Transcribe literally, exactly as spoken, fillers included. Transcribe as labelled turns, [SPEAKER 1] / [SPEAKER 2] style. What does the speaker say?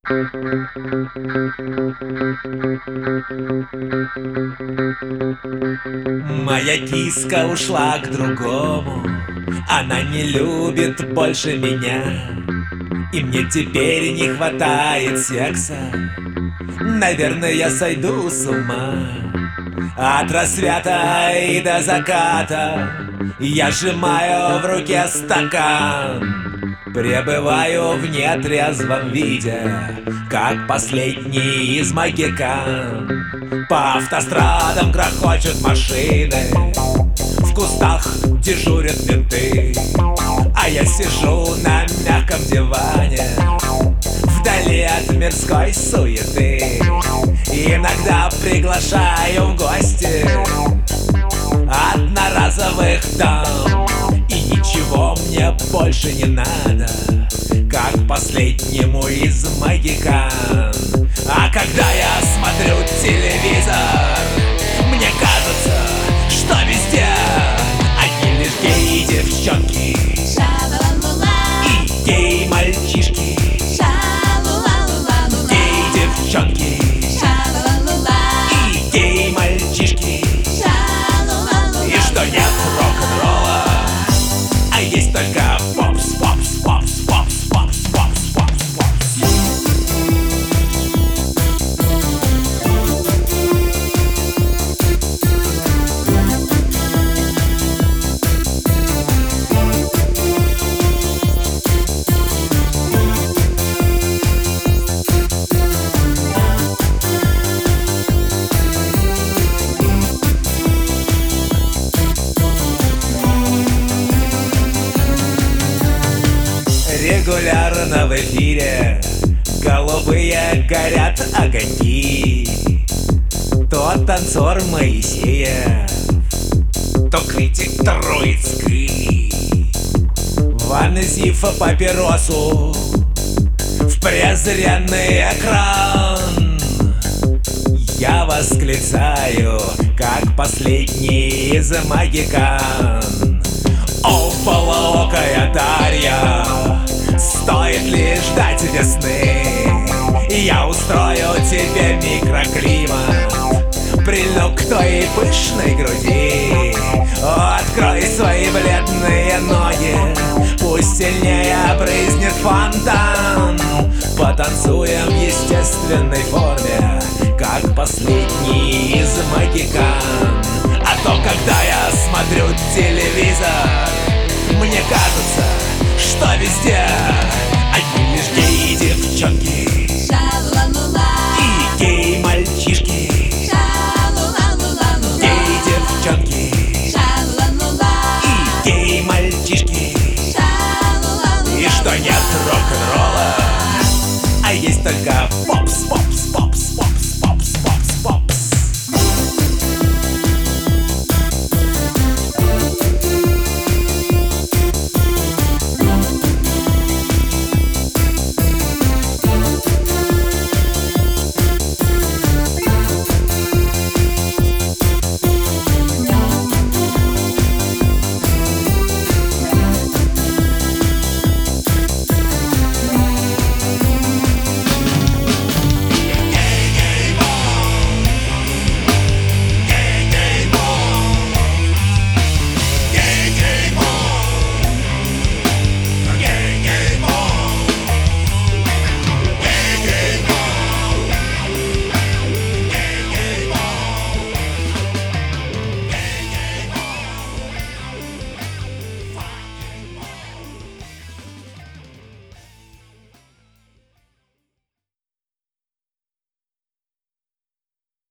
[SPEAKER 1] Моя киска ушла к другому, она не любит больше меня, и мне теперь не хватает секса. Наверное, я сойду с ума. От рассвета и до заката я сжимаю в руке стакан, пребываю в нетрезвом виде, как последний из магикан. По автострадам грохочут машины, в кустах дежурят менты, а я сижу на мягком диване, вдали от мирской суеты. Иногда приглашаю в гости одноразовых дам, и ничего мне больше не надо, как последнему из магикан. А когда я смотрю телевизор, мне кажется, что везде одни лишь геи девчонки и геи мальчишки, геи девчонки и геи мальчишки, и что нет рок-н-ролла, а есть только попс, попс, попс, попс, попс, попс, попс, попс. Регулярно в эфире голубые горят огоньки. То танцор Моисеев, то критик Троицкий. Вонзив папиросу в презренный экран, я восклицаю, как последний из магикан: о, полоокая Дарья, стоит ли ждать весны? Я устрою тебе микроклимат, прильну к твоей пышной груди. Открой свои бледные ноги, пусть сильнее брызнет фонтан. Потанцуем в естественной форме, как последний из магикан. А то, когда я смотрю телевизор, мне кажется, что везде одни лишь геи девчонки и геи мальчишки, геи девчонки и геи мальчишки, и что нет рок-н-ролла, а есть только